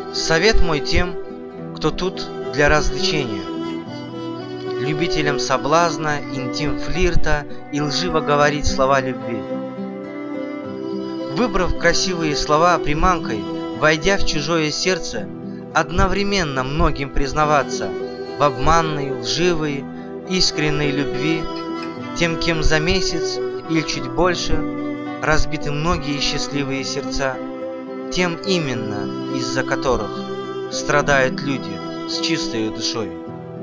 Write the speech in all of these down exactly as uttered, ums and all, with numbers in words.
Совет мой тем, кто тут для развлечения, любителям соблазна, интим флирта и лживо говорить слова любви. Выбрав красивые слова приманкой, войдя в чужое сердце, одновременно многим признаваться в обманной, лживой, искренней любви, тем, кем за месяц или чуть больше разбиты многие счастливые сердца, тем именно, из-за которых страдают люди с чистой душой.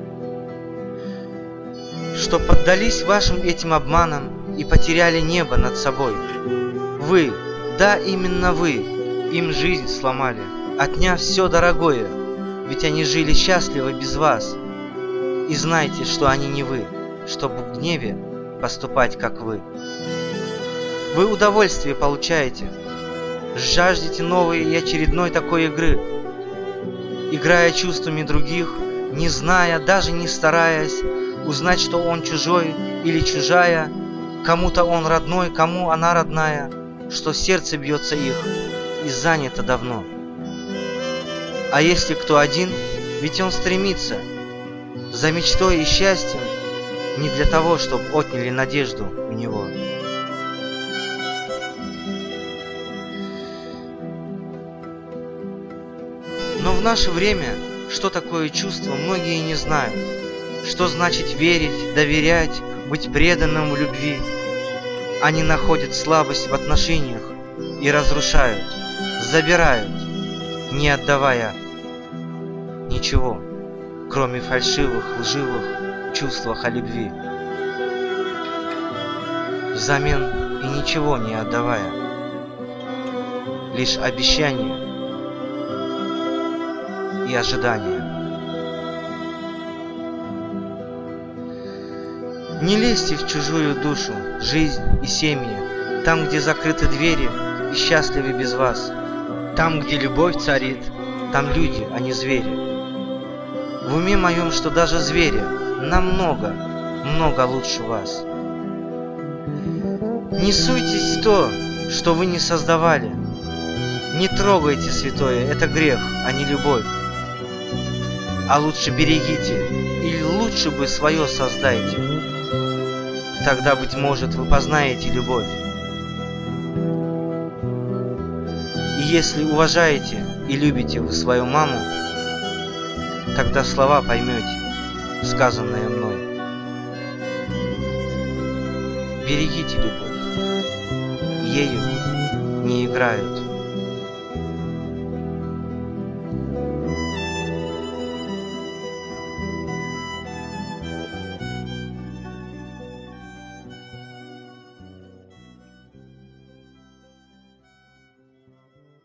Что поддались вашим этим обманам и потеряли небо над собой. Вы, да именно вы, им жизнь сломали, отняв все дорогое, ведь они жили счастливо без вас. И знайте, что они не вы, чтобы в гневе поступать, как вы. Вы удовольствие получаете, жаждете новой и очередной такой игры, играя чувствами других, не зная, даже не стараясь, узнать, что он чужой или чужая, кому-то он родной, кому она родная, что сердце бьется их и занято давно. А если кто один, ведь он стремится за мечтой и счастьем не для того, чтобы отняли надежду у него. Но в наше время, что такое чувство, многие не знают. Что значит верить, доверять, быть преданным в любви. Они находят слабость в отношениях и разрушают, забирают, не отдавая ничего, кроме фальшивых, лживых чувствах о любви. Взамен и ничего не отдавая, лишь обещания и ожидания. Не лезьте в чужую душу, жизнь и семьи, там, где закрыты двери и счастливы без вас. Там, где любовь царит, там люди, а не звери. В уме моем, что даже звери намного, много лучше вас. Не суйтесь в то, что вы не создавали. Не трогайте святое, это грех, а не любовь. А лучше берегите, или лучше бы свое создайте. Тогда, быть может, вы познаете любовь. И если уважаете и любите вы свою маму, тогда слова поймете, сказанные мной. Берегите любовь, ею не играют.